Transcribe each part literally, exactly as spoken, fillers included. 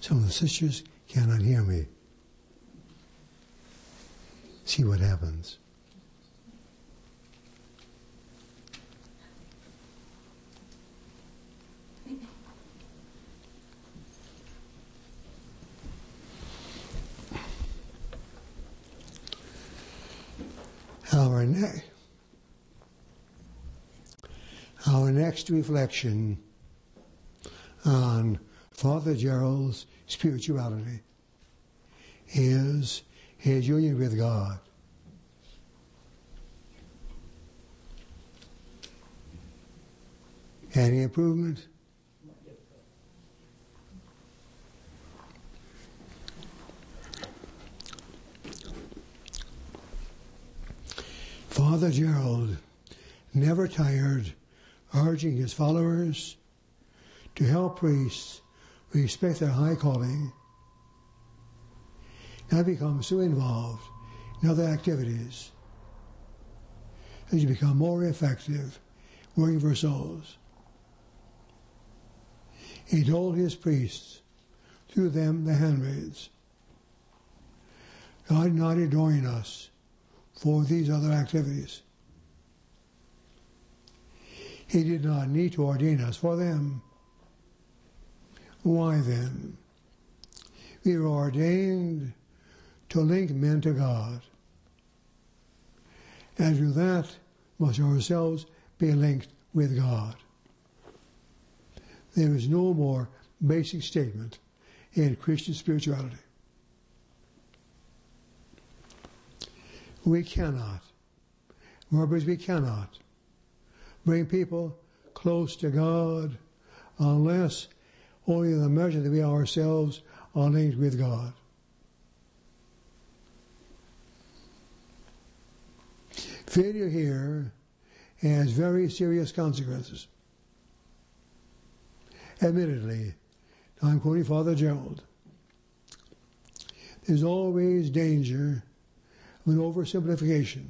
Some of the sisters cannot hear me. See what happens. Our, ne- our next reflection on Father Gerald's spirituality is his union with God. Any improvement? Father Gerald never tired urging his followers to help priests respect their high calling, not become so involved in other activities as you become more effective working for souls. He told his priests, through them the handmaids, God did not adorn us for these other activities. He did not need to ordain us for them. Why then? We were ordained to link men to God. And through that must ourselves be linked with God. There is no more basic statement in Christian spirituality. We cannot, brothers, we cannot bring people close to God unless only in the measure that we ourselves are linked with God. Failure here has very serious consequences. Admittedly, I'm quoting Father Gerald, there's always danger of an oversimplification,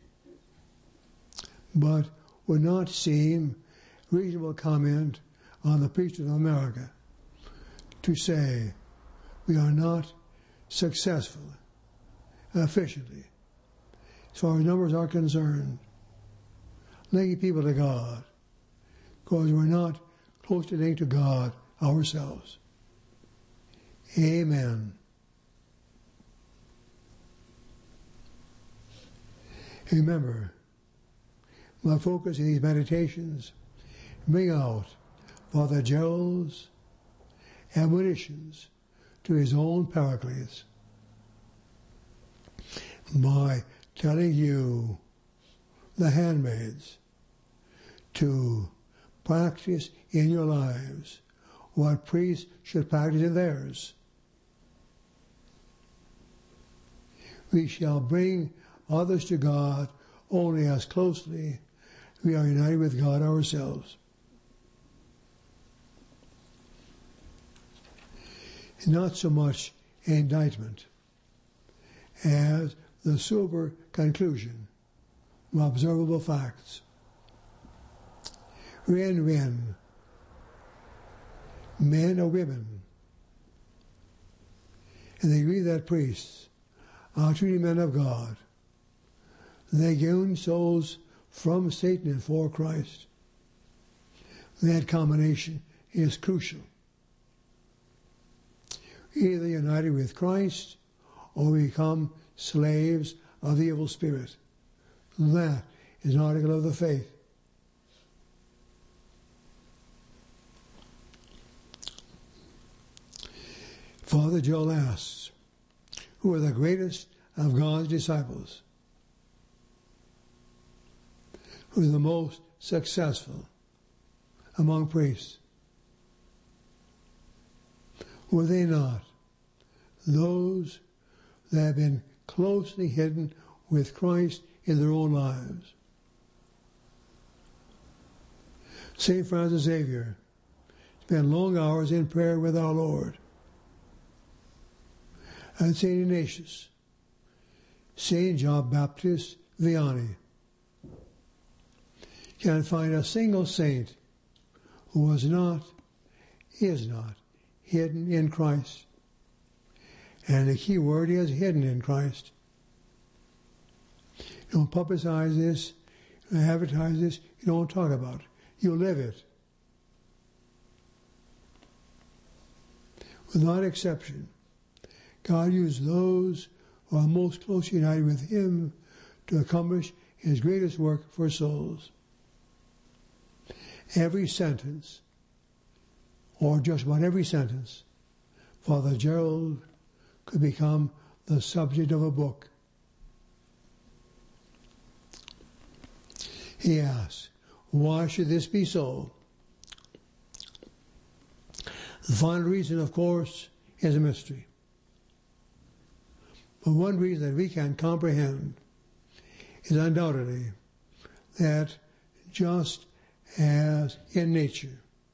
but would not seem reasonable comment on the priesthood of America to say we are not successful efficiently as far as numbers are concerned linking people to God because we're not closely linked to God ourselves. Amen. Remember, my focus in these meditations bring out Father Gerald's admonitions to his own Paracletes by telling you, the handmaids, to practice in your lives what priests should practice in theirs. We shall bring others to God only as closely we are united with God ourselves. Not so much indictment as the sober conclusion of observable facts. When, when men or women, and they agree that priests are truly men of God, they gain souls from Satan and for Christ. That combination is crucial. Either united with Christ or become slaves of the evil spirit. That is an article of the faith. Father Joel asks, who are the greatest of God's disciples? Who is the most successful among priests? Were they not those that have been closely hidden with Christ in their own lives? Saint Francis Xavier spent long hours in prayer with our Lord. And Saint Ignatius, Saint John Baptist Vianney. Can't find a single saint who was not, is not, hidden in Christ. And the key word is hidden in Christ. You don't publicize this, you don't advertise this, you don't talk about it. You live it. Without exception, God used those who are most closely united with Him to accomplish His greatest work for souls. Every sentence, or just about every sentence, Father Gerald could become the subject of a book. He asks, why should this be so? The final reason, of course, is a mystery. But one reason that we can comprehend is undoubtedly that just as in nature,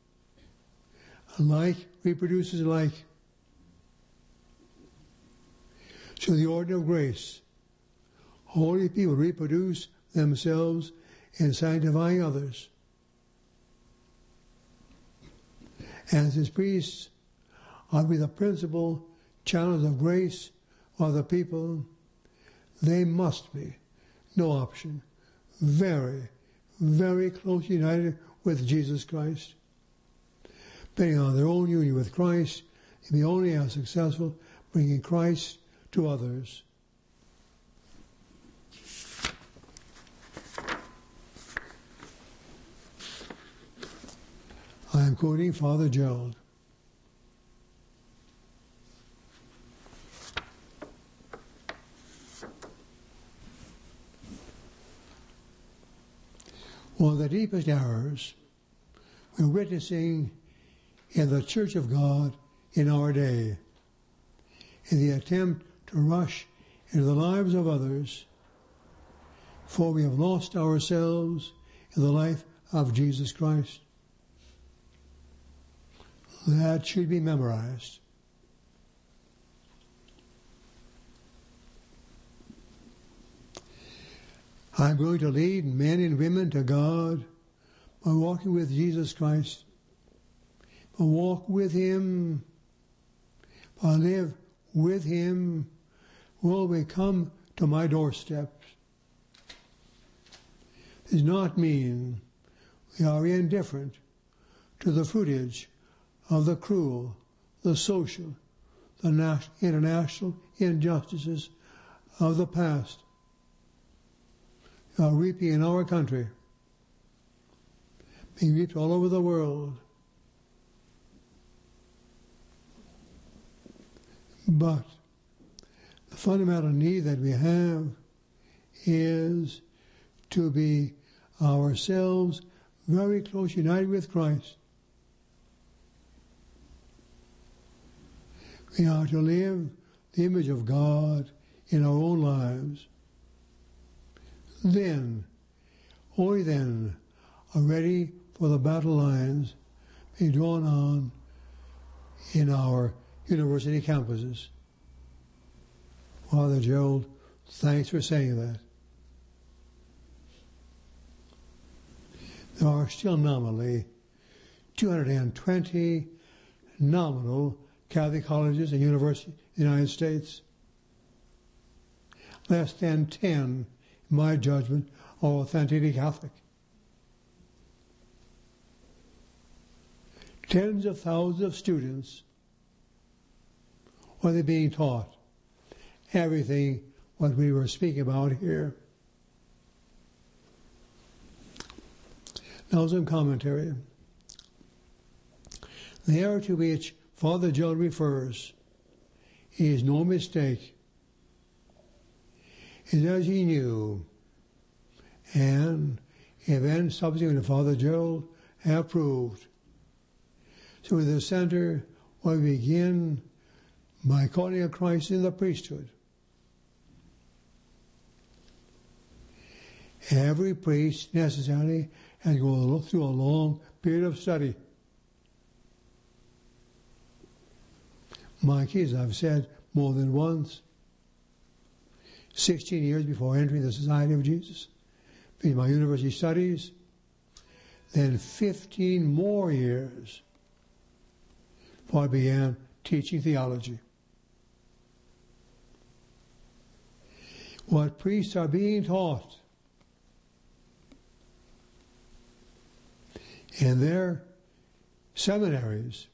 like reproduces like, so the order of grace, holy people reproduce themselves in sanctifying others. As His priests are to be the principal channels of grace of the people, they must be, no option, very, very closely united with Jesus Christ. Depending on their own union with Christ, they'll be only as successful bringing Christ to others. I am quoting Father Gerald. One of the deepest errors we're witnessing in the Church of God in our day is the attempt to rush into the lives of others, for we have lost ourselves in the life of Jesus Christ. That should be memorized. I'm going to lead men and women to God by walking with Jesus Christ, by walk with Him, by live with Him, will we come to my doorstep. It does not mean we are indifferent to the fruitage of the cruel, the social, the international injustices of the past are reaping in our country, being reaped all over the world. But the fundamental need that we have is to be ourselves very close united with Christ. We are to live the image of God in our own lives. Then, only then, are ready for the battle lines being drawn on in our university campuses. Father Gerald, thanks for saying that. There are still nominally two hundred twenty nominal Catholic colleges and universities in the United States. Less than ten, in my judgment, are authentically Catholic. Tens of thousands of students, what are they being taught? Everything what we were speaking about here. Now some commentary. The error to which Father Gerald refers is no mistake. It's as he knew, and events subsequent to Father Gerald have proved. So in the center, we begin by calling on Christ in the priesthood. Every priest necessarily has to go through a long period of study. My kids, I've said more than once, sixteen years before entering the Society of Jesus, in my university studies, then fifteen more years before I began teaching theology. What priests are being taught in their seminaries,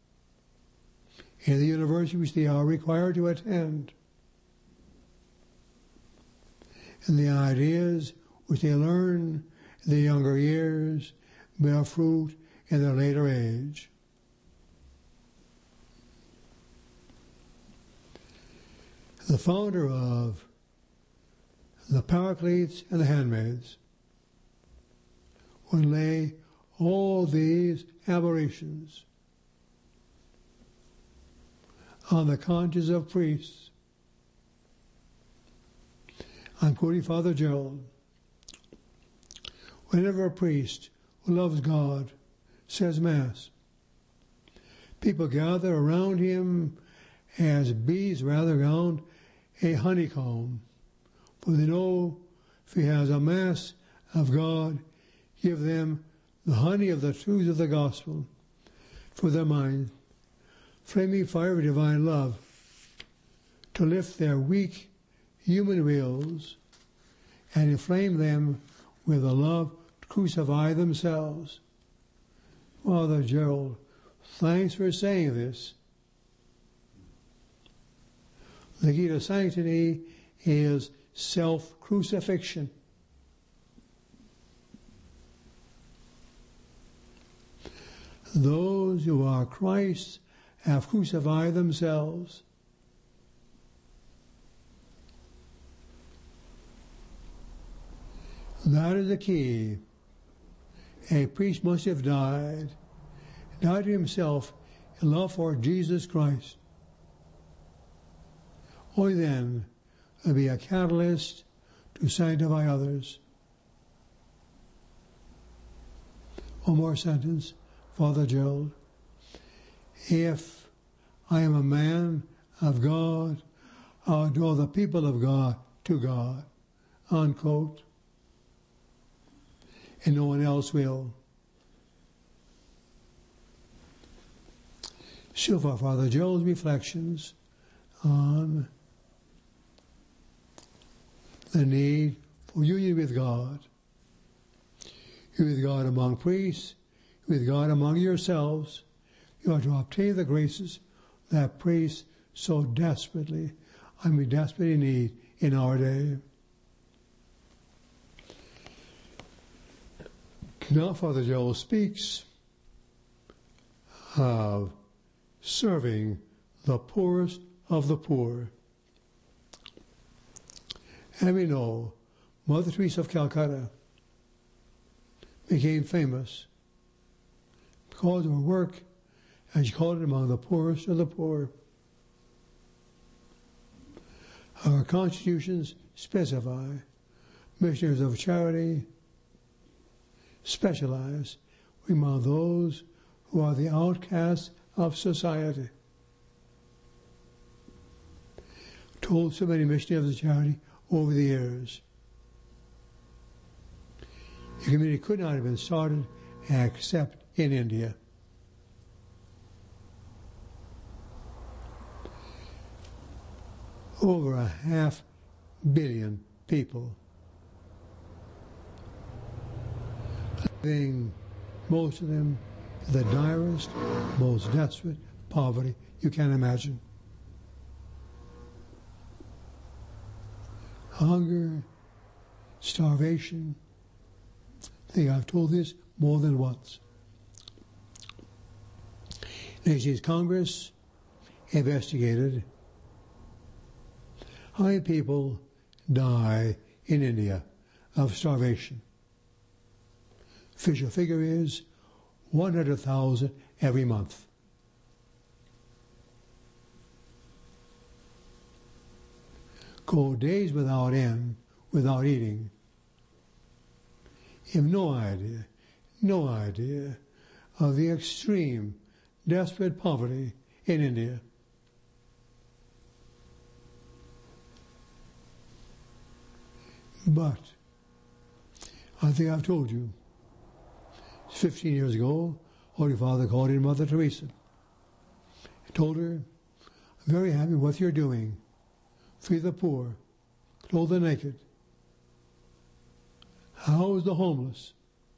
in the university which they are required to attend, and the ideas which they learn in their younger years bear fruit in their later age. The founder of the Paracletes and the Handmaids would lay all these aberrations on the conscience of priests. I'm quoting Father Gerald. Whenever a priest who loves God says Mass, people gather around him as bees rather around a honeycomb, for they know if he has a Mass of God, give them the honey of the truth of the gospel for their mind, flaming fire of divine love, to lift their weak human wills and inflame them with the love to crucify themselves. Father Gerald, thanks for saying this. The key to sanctity is self-crucifixion. Those who are Christ have crucified themselves. That is the key. A priest must have died, died to himself in love for Jesus Christ. Only then will be a catalyst to sanctify others. One more sentence, Father Gerald. If I am a man of God, I'll draw the people of God to God. Unquote. And no one else will. So far, Father Gerald's reflections on the need for union with God. With God among priests, with God among yourselves, you are to obtain the graces that priests so desperately, I mean desperately need in our day. Now Father Joel speaks of serving the poorest of the poor. And we know Mother Teresa of Calcutta became famous because of her work, and she called it among the poorest of the poor. Our constitutions specify missionaries of charity specialize among those who are the outcasts of society. Told so many missionaries of charity over the years. The community could not have been started except in India. Over a half billion people living, most of them, in the direst, most desperate poverty you can imagine. Hunger, starvation. I think I've told this more than once. Nations Congress investigated how many people die in India of starvation. Official figure is one hundred thousand every month. Go days without end, without eating. You have no idea, no idea of the extreme, desperate poverty in India. But, I think I've told you, fifteen years ago, Holy Father called in Mother Teresa. told her, I'm very happy with what you're doing. Feed the poor, clothe the naked, house the homeless.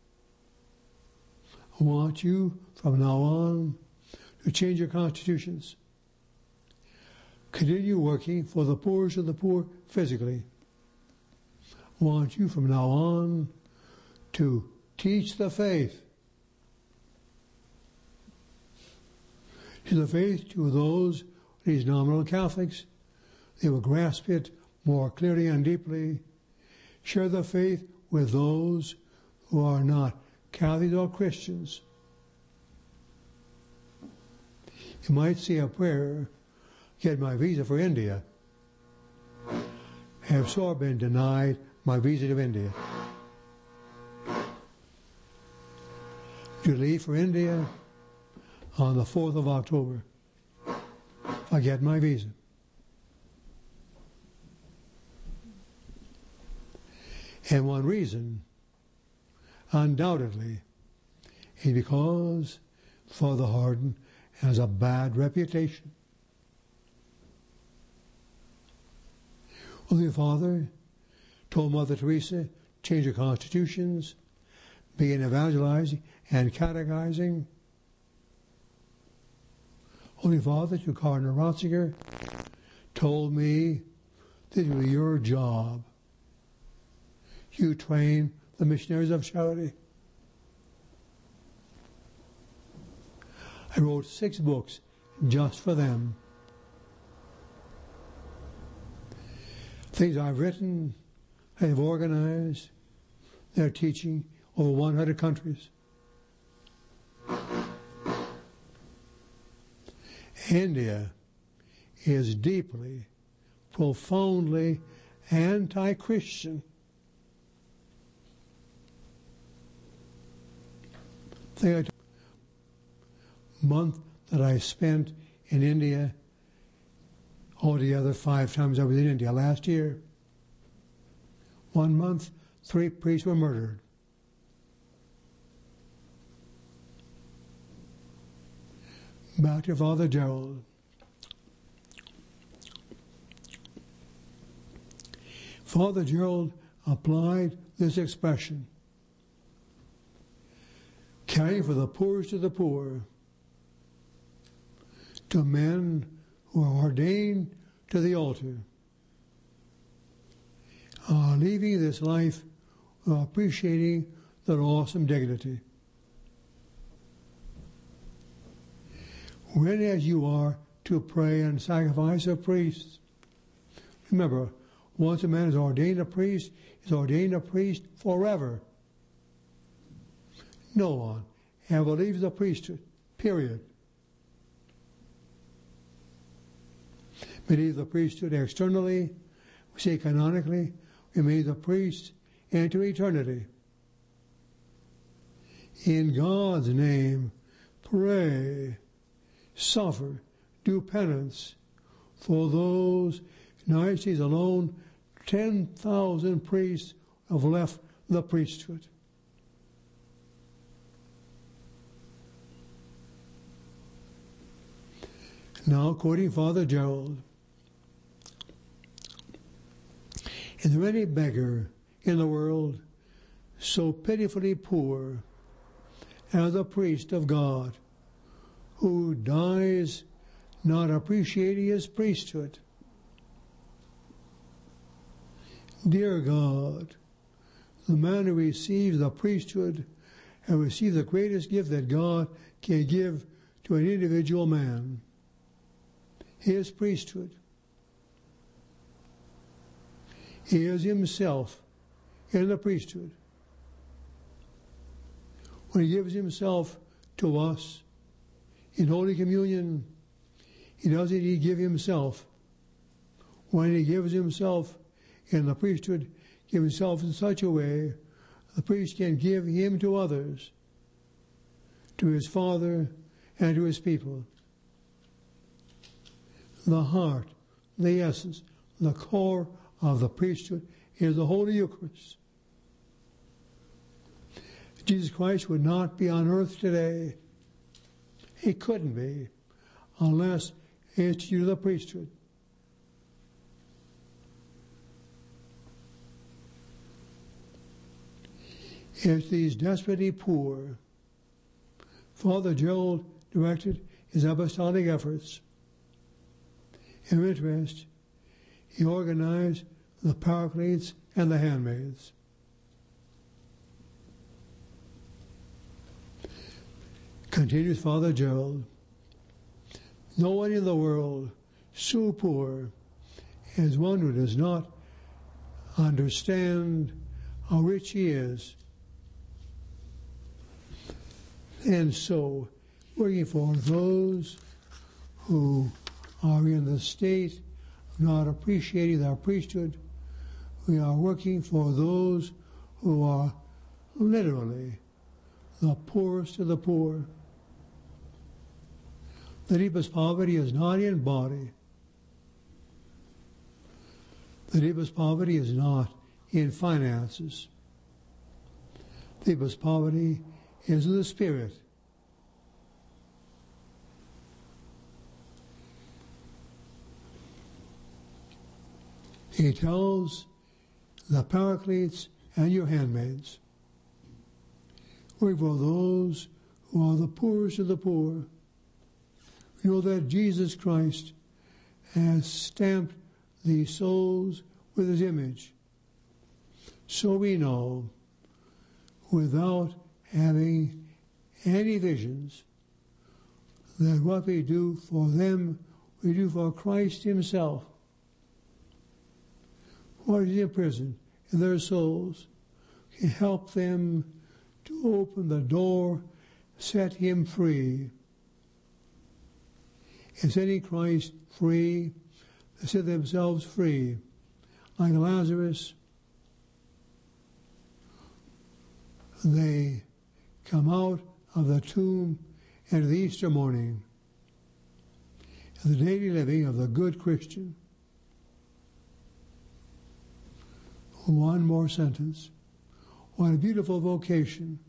I want you from now on to change your constitutions. Continue working for the poorest of the poor physically. I want you from now on to teach the faith. Teach the faith to those, these nominal Catholics. They will grasp it more clearly and deeply. Share the faith with those who are not Catholics or Christians. You might say a prayer, get my visa for India. Have so been denied my visa to India. To leave for India on the fourth of October. I get my visa. And one reason, undoubtedly, is because Father Hardon has a bad reputation. Holy Father told Mother Teresa, change your constitutions, begin evangelizing and catechizing. Holy Father to Cardinal Ratzinger told me this was your job. You train the missionaries of charity. I wrote six books just for them. Things I've written, I have organized. They're teaching over one hundred countries. India is deeply, profoundly anti-Christian. The month that I spent in India, altogether five times I was in India last year. One month, three priests were murdered. Back to Father Gerald. Father Gerald applied this expression, caring for the poorest of the poor, to men who are ordained to the altar, uh, leaving this life uh, appreciating their awesome dignity. When as you are to pray and sacrifice a priest, remember, once a man is ordained a priest, is ordained a priest forever. No one ever leaves the priesthood, period. We leave the priesthood externally, we say canonically, we made the priest into eternity. In God's name, pray, suffer, do penance for those. United States alone, ten thousand priests have left the priesthood. Now, quoting Father Gerald, is there any beggar in the world so pitifully poor as a priest of God who dies not appreciating his priesthood? Dear God, the man who receives the priesthood has received the greatest gift that God can give to an individual man, his priesthood. He is himself in the priesthood. When he gives himself to us in Holy Communion, he doesn't he give himself. When he gives himself in the priesthood, give himself in such a way the priest can give him to others, to his Father and to his people. The heart, the essence, the core of the priesthood is the Holy Eucharist. Jesus Christ would not be on earth today. He couldn't be unless it's due to the priesthood. If these desperately poor, Father Gerald directed his apostolic efforts. In interest, he organized the Paracletes and the handmaids. Continues Father Gerald, no one in the world so poor as one who does not understand how rich he is. And so, working for those who are in the state of not appreciating their priesthood, we are working for those who are literally the poorest of the poor. The deepest poverty is not in body. The deepest poverty is not in finances. The deepest poverty is in the spirit. He tells the Paracletes and your handmaids, work for those who are the poorest of the poor. You know that Jesus Christ has stamped these souls with his image. So we know, without having any visions, that what we do for them, we do for Christ himself. While he's in prison, in their souls, can help them to open the door, set him free. In setting Christ free, they set themselves free. Like Lazarus, they come out of the tomb into the Easter morning, the daily living of the good Christian. One more sentence. What a beautiful vocation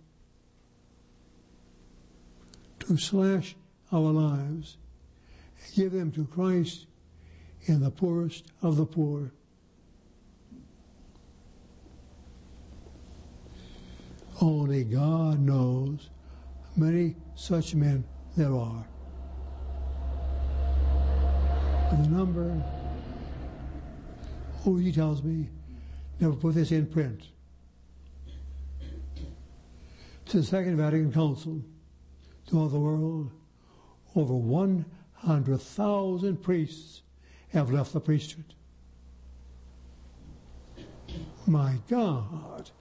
to slash our lives and give them to Christ in the poorest of the poor. Only God knows how many such men there are. And the number, oh, he tells me, never put this in print. Since the Second Vatican Council, throughout the world, over one hundred thousand priests have left the priesthood. My God.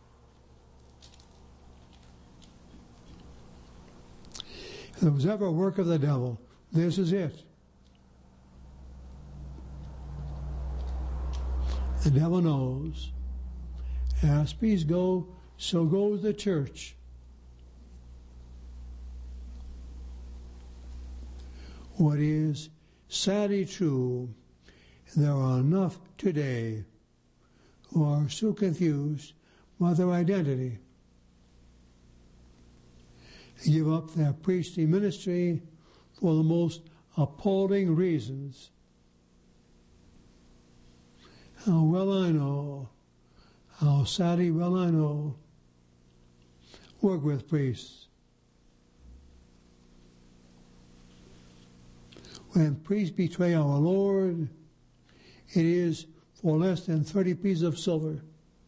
If there was ever a work of the devil, this is it. The devil knows. As priests go, so goes the church. What is sadly true, there are enough today who are so confused by their identity. They give up their priestly ministry for the most appalling reasons. How well I know, how sadly well I know, work with priests. When priests betray our Lord, it is for less than thirty pieces of silver.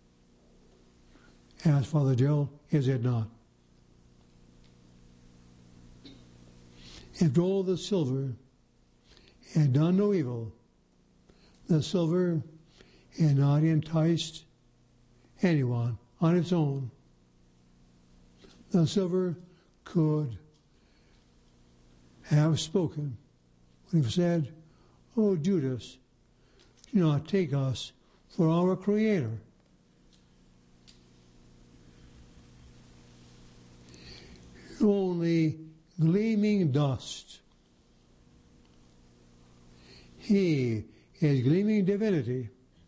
As Father Gerald, is it not? If all the silver had done no evil, the silver had not enticed anyone on its own. The silver could have spoken when he said, "Oh, Judas, do not take us for our Creator." Only gleaming dust. He is gleaming divinity.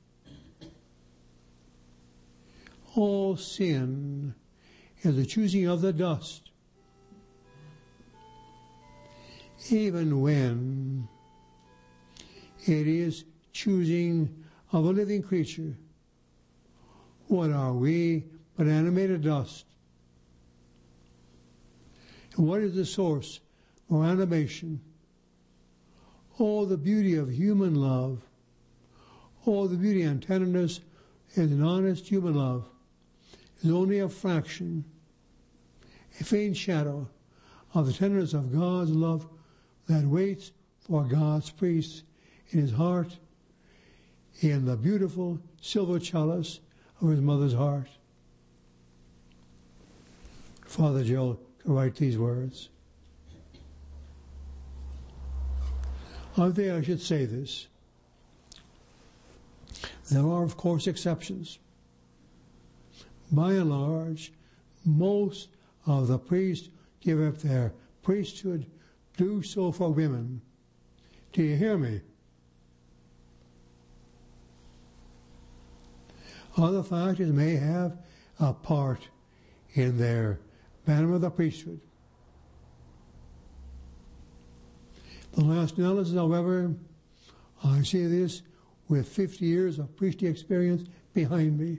All sin is the choosing of the dust. even when it is choosing of a living creature. What are we but animated dust? And what is the source of animation? All the beauty of human love, all the beauty and tenderness and an honest human love is only a fraction, a faint shadow of the tenderness of God's love that waits for God's priest in his heart, in the beautiful silver chalice of his mother's heart. Father Joel could write these words. I think I should say this. There are, of course, exceptions. By and large, most of the priests give up their priesthood, do so for women. Do you hear me? Other factors may have a part in their banishment of the priesthood. The last analysis, however, I see this with fifty years of priestly experience behind me.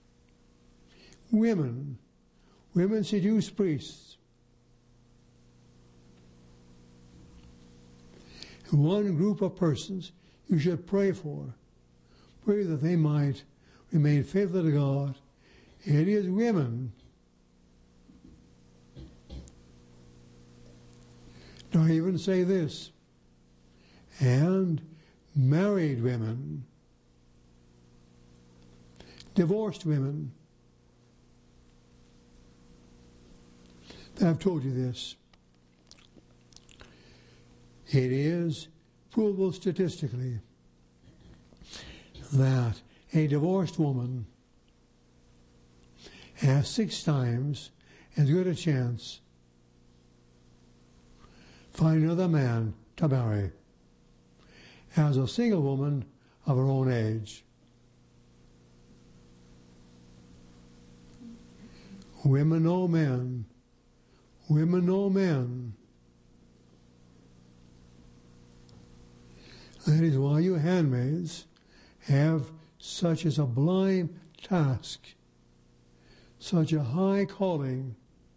Women, women seduce priests. One group of persons you should pray for, pray that they might remain faithful to God. It is women. Do I even say this? And married women, divorced women. I've told you this. It is provable statistically that a divorced woman has six times as good a chance find another man to marry as a single woman of her own age. Women know men. Women know men. That is why you handmaids have such a sublime task, such a high calling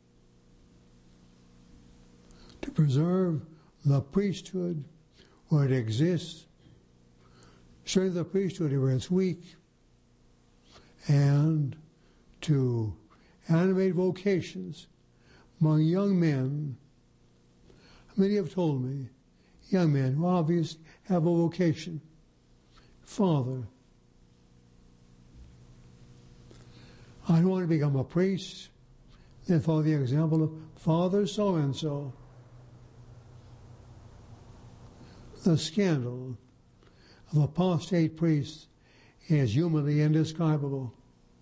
to preserve the priesthood where it exists, strengthen the priesthood where it's weak, and to animate vocations among young men. Many have told me, young men who obviously have a vocation. Father, I don't want to become a priest. Then follow the example of Father so-and-so. The scandal of apostate priests is humanly indescribable.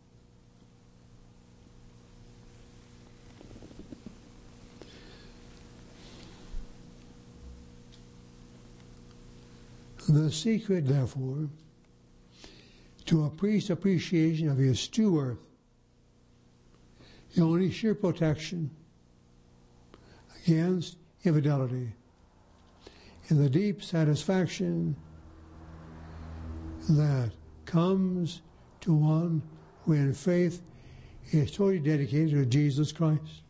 The secret, therefore, to a priest's appreciation of his true worth is only sheer protection against infidelity and the deep satisfaction that comes to one who in faith is totally dedicated to Jesus Christ.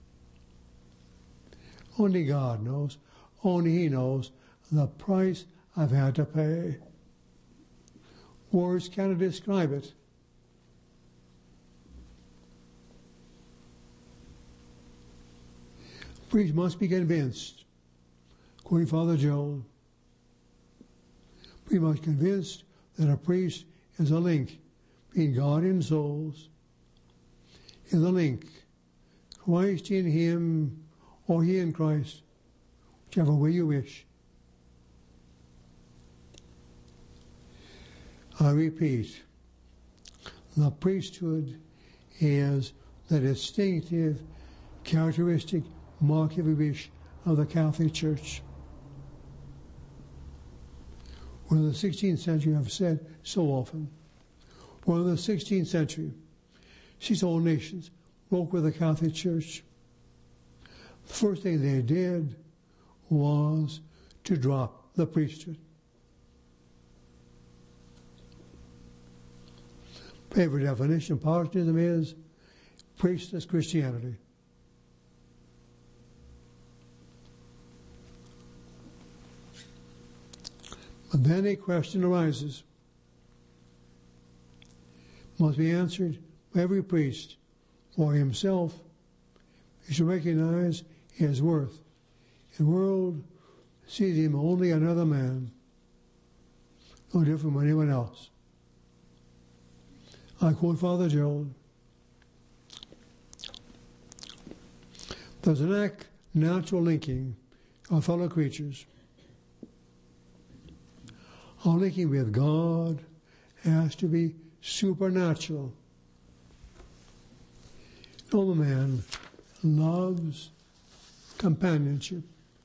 Only God knows, only He knows the price I've had to pay. Words cannot describe it. Priests must be convinced, according to Father Joel, we must be convinced that a priest is a link between God and souls. Is a link, Christ in him, or he in Christ, whichever way you wish. I repeat, the priesthood is the distinctive, characteristic mark, if you wish, of the Catholic Church. One of the sixteenth century, I've said so often, one of the sixteenth century, these old nations broke with the Catholic Church. The first thing they did was to drop the priesthood. Favorite definition of Protestantism is priestless Christianity. But then a question arises, must be answered by every priest for himself. He should recognize his worth. The world sees him only another man, no different from anyone else. I quote Father Gerald. There's an natural linking of fellow creatures. Our linking with God has to be supernatural. No man loves companionship.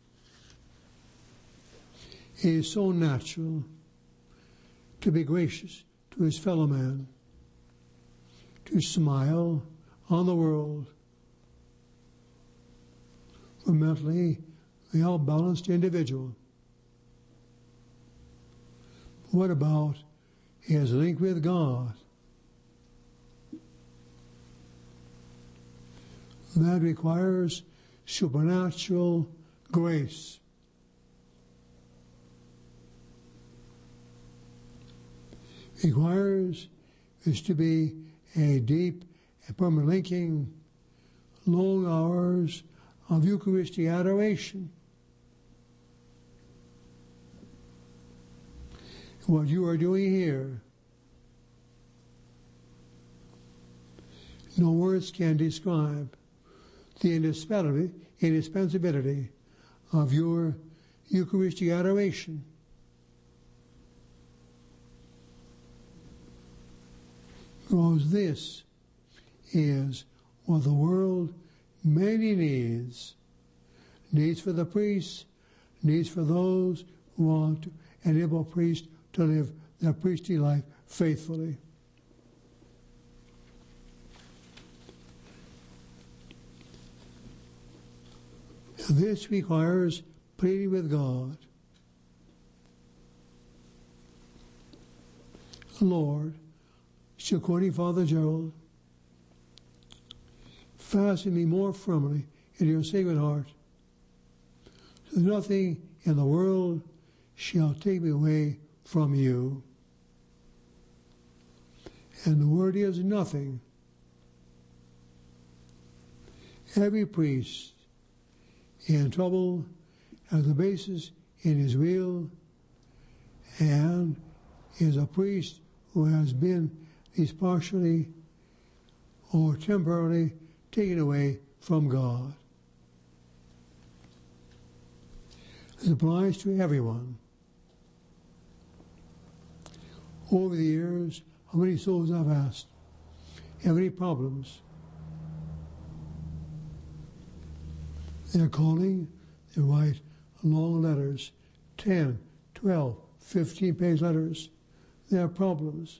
It is so natural to be gracious to his fellow man, to smile on the world. For mentally, the well-balanced individual. What about his link with God? That requires supernatural grace. Requires is to be a deep and permanent linking, long hours of Eucharistic adoration. What you are doing here, no words can describe the indispensability, indispensability of your Eucharistic adoration. Because this is what the world mainly needs. Needs for the priests, needs for those who want to enable priests to live their priestly life faithfully. This requires pleading with God. Lord, still quoting Father Gerald, fasten me more firmly in your sacred heart, so that nothing in the world shall take me away from you. And the word is nothing. Every priest in trouble has a basis in his will and is a priest who has been at least partially or temporarily taken away from God. This applies to everyone. Over the years, how many souls I've asked, have any problems? They're calling, they write long letters, ten, twelve, fifteen page letters. They have problems.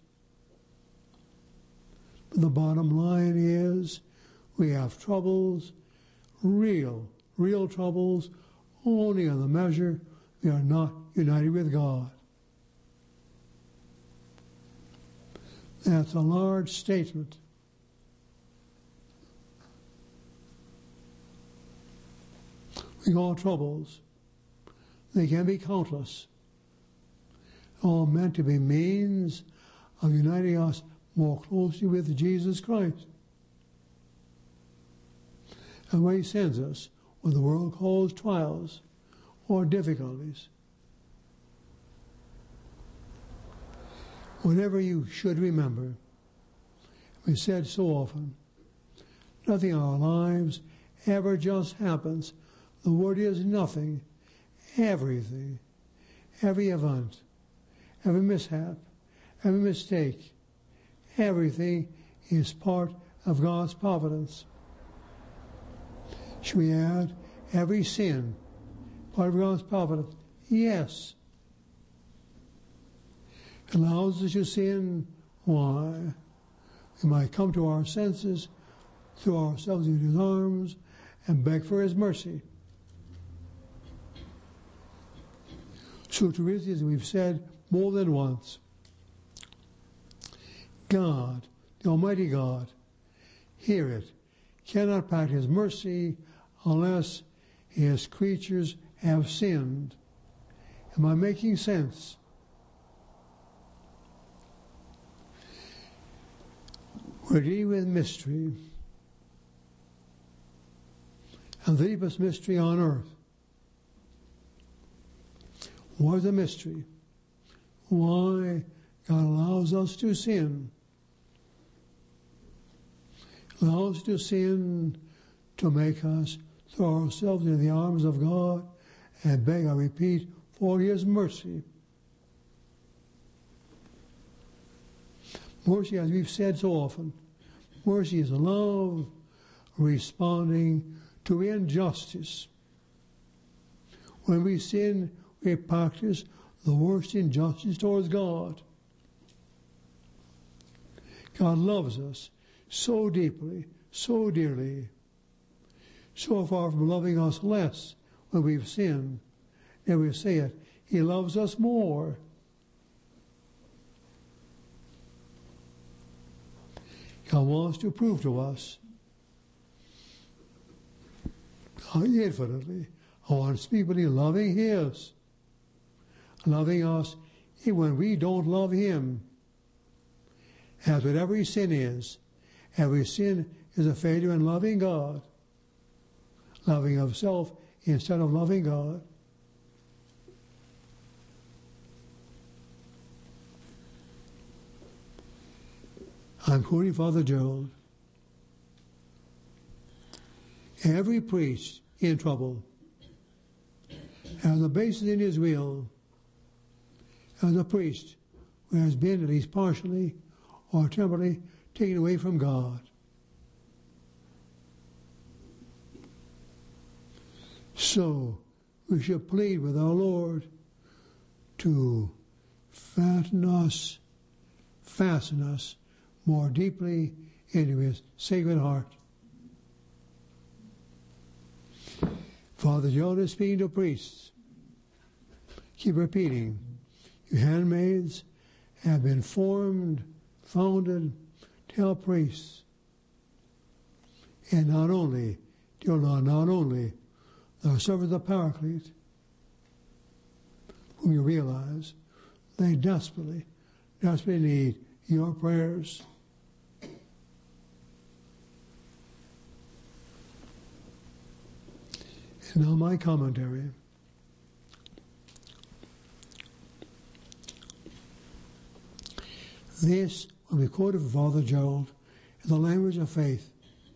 But the bottom line is we have troubles, real, real troubles, only in the measure we are not united with God. That's a large statement. We call troubles. They can be countless. All meant to be means of uniting us more closely with Jesus Christ. And when he sends us what the world calls trials or difficulties, whatever you should remember, we said so often, nothing in our lives ever just happens. The word is nothing, everything, every event, every mishap, every mistake, everything is part of God's providence. Should we add every sin, part of God's providence? Yes. It allows us to sin. Why? We might come to our senses, throw ourselves into his arms, and beg for his mercy. So to it, as we've said more than once, God, the Almighty God, hear it, cannot practice mercy unless His creatures have sinned. Am I making sense? We're dealing with mystery, and the deepest mystery on earth. What is the mystery? Why God allows us to sin. Allows us to sin to make us throw ourselves into the arms of God and beg, I repeat, for His mercy. Mercy, as we've said so often, mercy is love responding to injustice. When we sin, we practice the worst injustice towards God. God loves us so deeply, so dearly, so far from loving us less when we've sinned. And we say it, He loves us more. God wants to prove to us how infinitely I want to speak, but He loving His, loving us even when we don't love Him. As with every sin is, every sin is a failure in loving God, loving of self instead of loving God. I'm quoting Father Gerald. Every priest in trouble has a basis in his will as a priest who has been at least partially or temporarily taken away from God. So we should plead with our Lord to fatten us, fasten us more deeply into His sacred heart. Father John is speaking to priests. Keep repeating, your handmaids have been formed, founded to help priests. And not only, dear Lord, not only thou servant the Paraclete, whom you realize they desperately, desperately need your prayers. And now my commentary. This, when we quoted from Father Gerald, is the language of faith.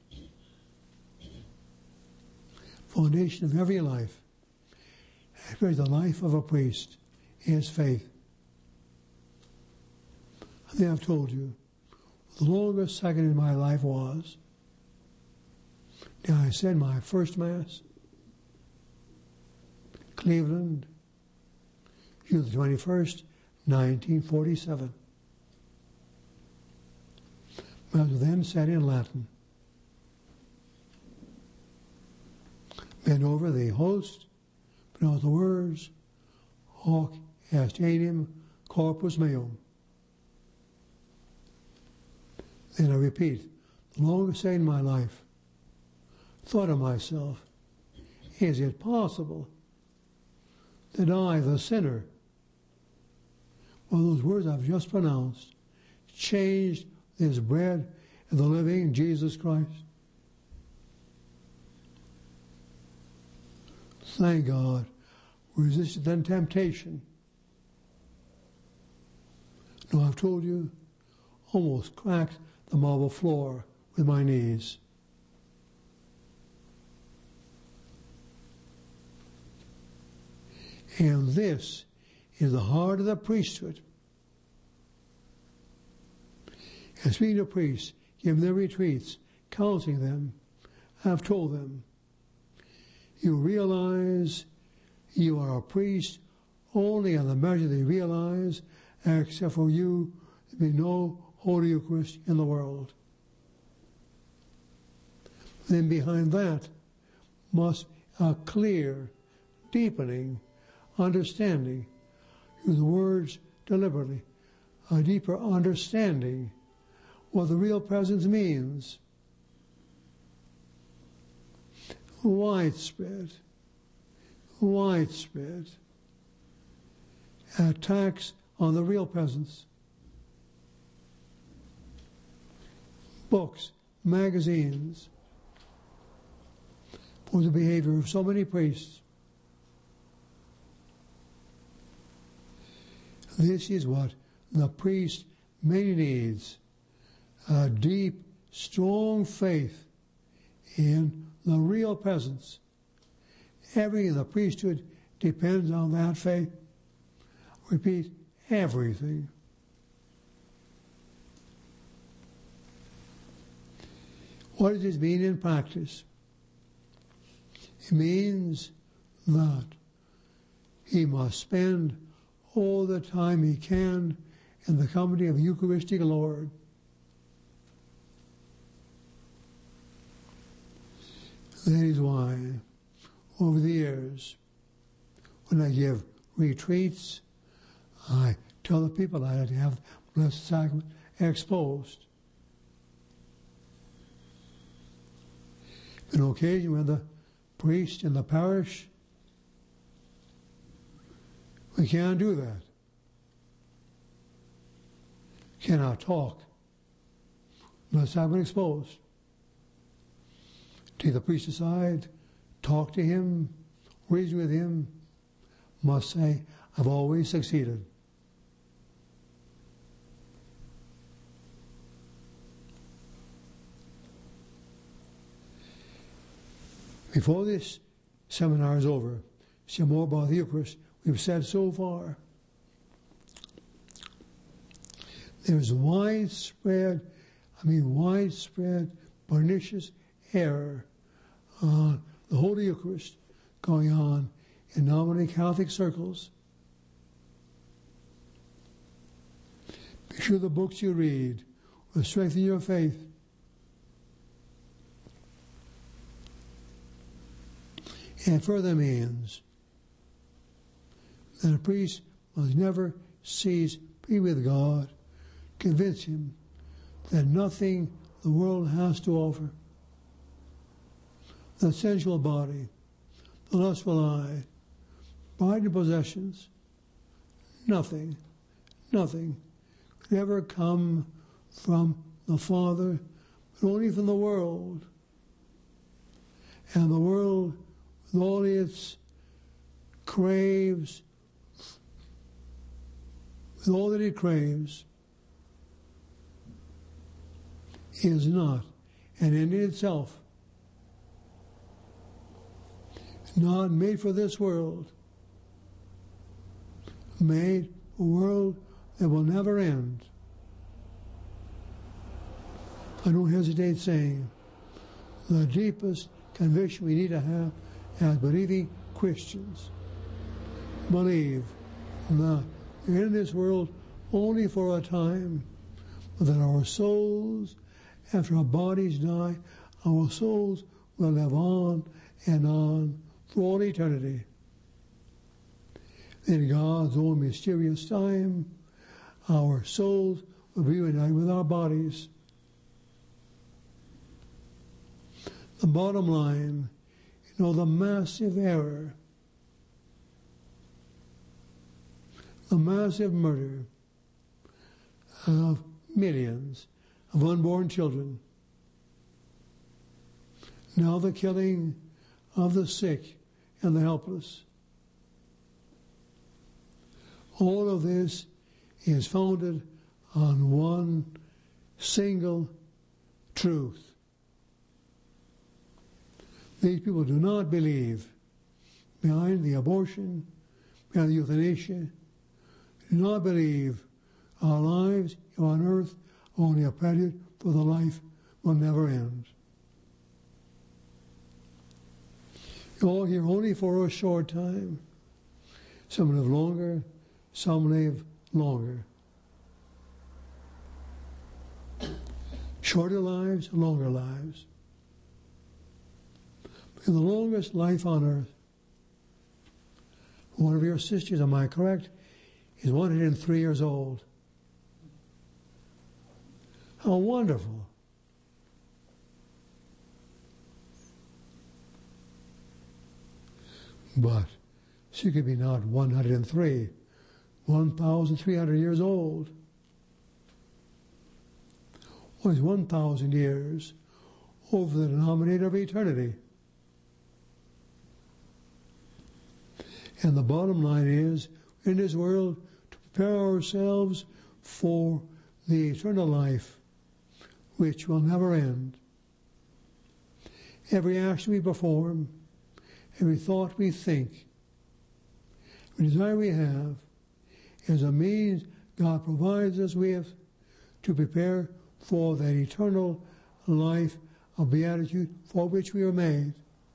Foundation of every life, especially the life of a priest, is faith. I think I've told you, the longest second in my life was, now I said my first Mass, Cleveland, June the twenty-first, nineteen forty-seven. I was then said in Latin. Bent over the host, pronounced the words, Hoc est enim corpus meum. Then I repeat, the longest day in my life, thought of myself, is it possible that I, the sinner, well, those words I've just pronounced, changed this bread and the living Jesus Christ? Thank God, resisted then temptation. No, I've told you, almost cracked the marble floor with my knees. And this is the heart of the priesthood. And speaking of priests, giving them retreats, counseling them, I've told them, you realize you are a priest only in the measure they realize, except for you, there be no Holy Eucharist in the world. Then behind that must a clear, deepening understanding use words deliberately, a deeper understanding what the real presence means. Widespread, widespread attacks on the real presence. Books, magazines, for the behavior of so many priests. This is what the priest mainly needs, a deep, strong faith in the real presence. Everything in the priesthood depends on that faith. Repeat, everything. What does this mean in practice? It means that he must spend all the time he can in the company of the Eucharistic Lord. That is why, over the years, when I give retreats, I tell the people I had to have the Blessed Sacrament exposed. An occasion when the priest in the parish, we can't do that. Cannot talk. Blessed Sacrament exposed. Take the priest aside, talk to him, reason with him, must say, I've always succeeded. Before this seminar is over, say more about the Eucharist. We've said so far. There's widespread, I mean widespread, pernicious error on the Holy Eucharist going on in nominally Catholic circles. Be sure the books you read will strengthen your faith. And further means that a priest must never cease be with God, convince him that nothing the world has to offer, the sensual body, the lustful eye, pride and possessions, nothing, nothing could ever come from the Father, but only from the world. And the world, with all its craves, with all that it craves, is not an end in itself. Not made for this world. Made a world that will never end. I don't hesitate saying the deepest conviction we need to have as believing Christians. Believe that we're in this world only for a time, but that our souls, after our bodies die, our souls will live on and on for all eternity. In God's own mysterious time, our souls will be united with our bodies. The bottom line, you know, the massive error, the massive murder of millions of unborn children, now the killing of the sick and the helpless. All of this is founded on one single truth. These people do not believe behind the abortion, behind the euthanasia, do not believe our lives on earth are only a prelude for the life will never end. You're all here only for a short time. Some live longer, some live longer. Shorter lives, longer lives. In the longest life on earth, one of your sisters, am I correct, is one hundred three years old. How wonderful. But she could be not one hundred three, one thousand three hundred years old. Or is one thousand years over the denominator of eternity. And the bottom line is, in this world, to prepare ourselves for the eternal life, which will never end. Every action we perform, every thought we think, every desire we have, is a means God provides us with to prepare for that eternal life of beatitude for which we are made.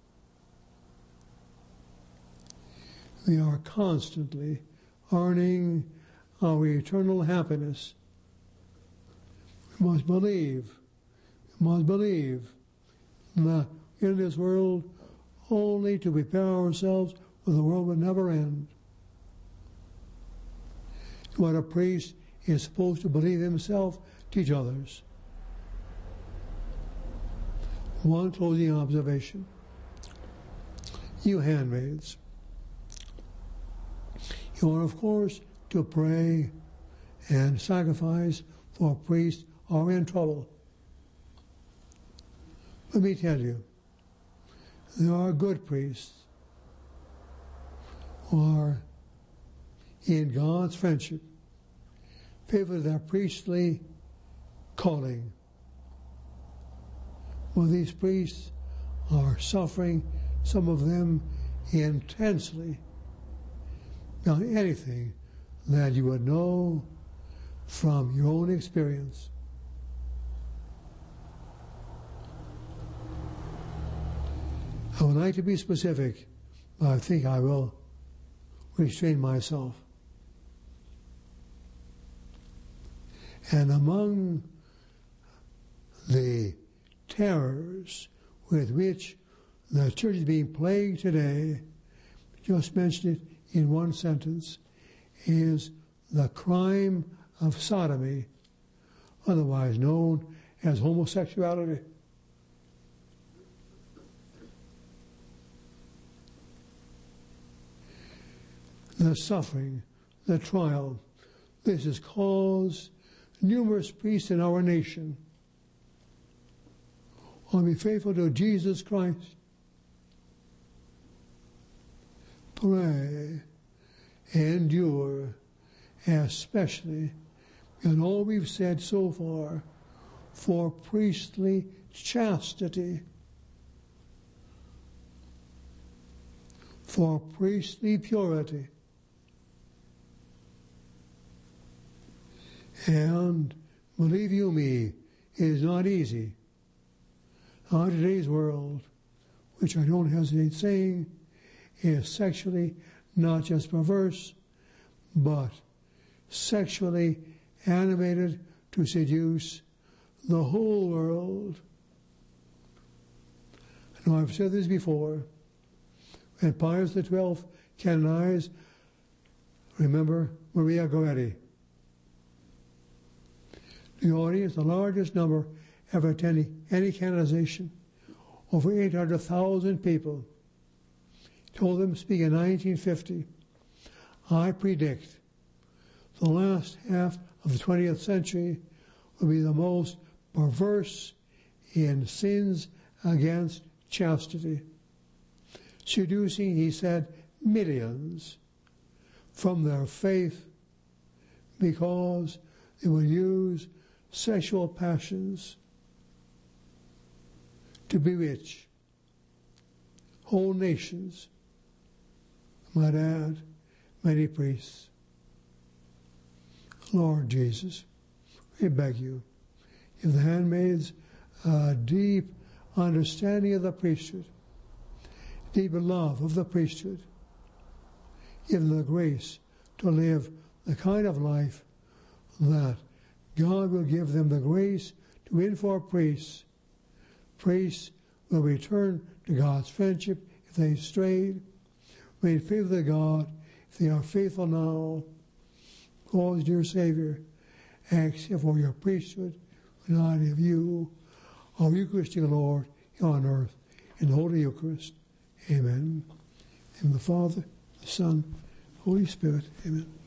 We are constantly earning our eternal happiness. We must believe, we must believe that in this world only to prepare ourselves for the world will never end. What a priest is supposed to believe himself, teach others. One closing observation. You handmaids, you are, of course, to pray and sacrifice for priests who are in trouble. Let me tell you, there are good priests who are in God's friendship, favor their priestly calling. Well, these priests are suffering, some of them intensely, beyond anything that you would know from your own experience. I would like to be specific, but I think I will restrain myself. And among the terrors with which the church is being plagued today, just mentioned it in one sentence, is the crime of sodomy, otherwise known as homosexuality. The suffering, the trial, this has caused numerous priests in our nation who will be faithful to Jesus Christ. Pray, endure, especially in all we've said so far, for priestly chastity, for priestly purity. And believe you me, it is not easy. Our today's world, which I don't hesitate saying, is sexually not just perverse, but sexually animated to seduce the whole world. Now, I've said this before. When Pius the twelfth canonized, remember, Maria Goretti, the audience, the largest number ever attending any canonization, over eight hundred thousand people, told them, speaking in nineteen fifty, I predict the last half of the twentieth century will be the most perverse in sins against chastity, seducing, he said, millions from their faith because they will use sexual passions to bewitch whole nations, might add, many priests. Lord Jesus, we beg you, give the handmaids a deep understanding of the priesthood, deep love of the priesthood. Give them the grace to live the kind of life that God will give them the grace to win for priests. Priests will return to God's friendship if they strayed, remain faithful to God if they are faithful now, God, dear Savior, ask for your priesthood, united of you, of Eucharistic Lord, on earth, in the Holy Eucharist. Amen. In the Father, the Son, Holy Spirit. Amen.